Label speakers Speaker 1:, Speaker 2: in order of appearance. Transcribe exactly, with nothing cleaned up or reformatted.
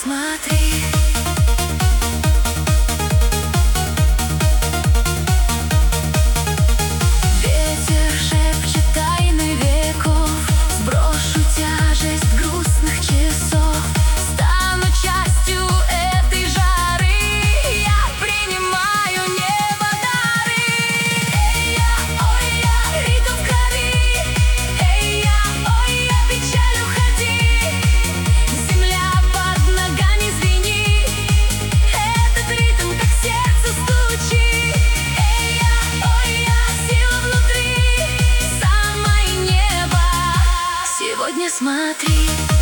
Speaker 1: смотри. Ветер шепчет тайны веков, сброшу тяжесть грустных часов, стану частью этой жары, я принимаю небо дары. Эй-я, ой-я, ритм в крови, эй-я, ой-я, печаль уходи, земля под ногами звенит, этот ритм как сердце стучит. Эй-я, ой-я, сила внутри, самое небо, сегодня смотри.